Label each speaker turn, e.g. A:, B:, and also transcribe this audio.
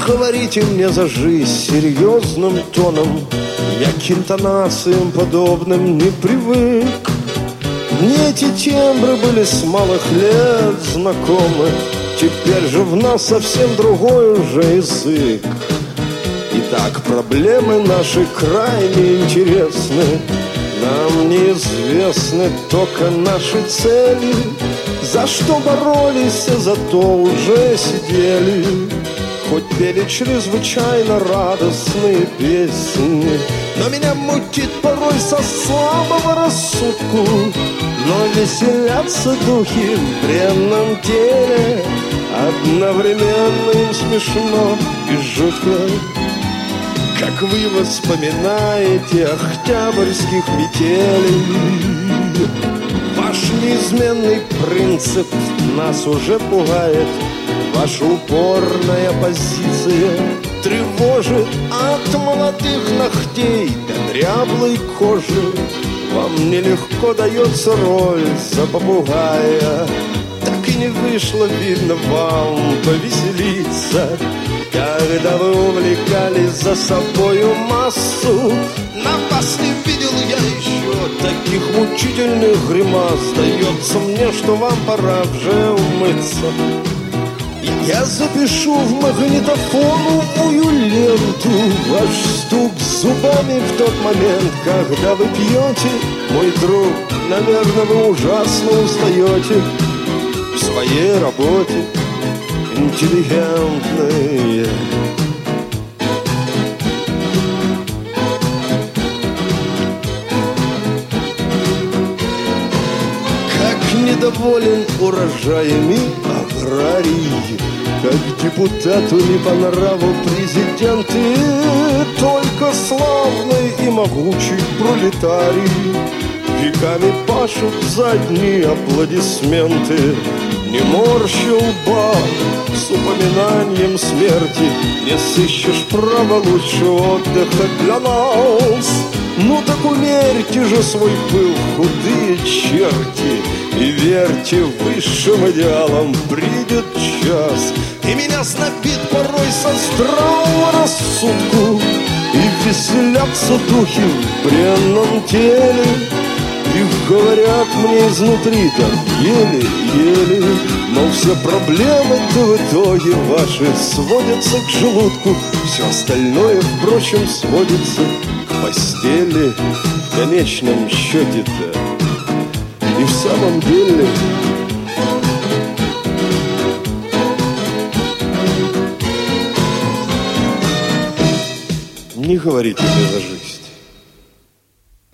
A: говорите мне за жизнь серьезным тоном, я к интонациям подобным не привык. Мне эти тембры были с малых лет знакомы, теперь же в нас совсем другой уже язык. Итак, проблемы наши крайне интересны, нам неизвестны только наши цели. За что боролись, за то уже сидели, хоть пели чрезвычайно радостные песни. Но меня мутит порой со слабого рассудку, но веселятся духи в бренном теле. Одновременно им смешно и жутко, как вы вспоминаете октябрьских метелей. Ваш неизменный принцип нас уже пугает, ваша упорная позиция тревожит. От молодых ногтей до дряблой кожи вам нелегко дается роль за попугая. Так и не вышло, видно, вам повеселиться, когда вы увлекались за собою массу. На вас не видел я еще таких мучительных гримас. Сдается мне, что вам пора уже умыться. Я запишу в магнитофоновую ленту ваш стук зубами в тот момент, когда вы пьете, мой друг. Наверное, вы ужасно устаете в своей работе интеллигентной. Как недоволен урожаями аграрий, как депутату не по нраву президент, и только славный и могучий пролетарий веками пашут за одни аплодисменты. Не морщи лба с упоминанием смерти, не сыщешь права лучшего отдыха для нас. Ну так умерьте же свой пыл, худые черти, и верьте высшим идеалам, придет час. И меня снобит порой со здравого рассудку, и веселятся духи в бренном теле. И говорят мне изнутри так еле-еле, но все проблемы-то в итоге ваши сводятся к желудку. Все остальное, впрочем, сводится к постели в конечном счете-то. И в самом деле не говорите мне за жизнь.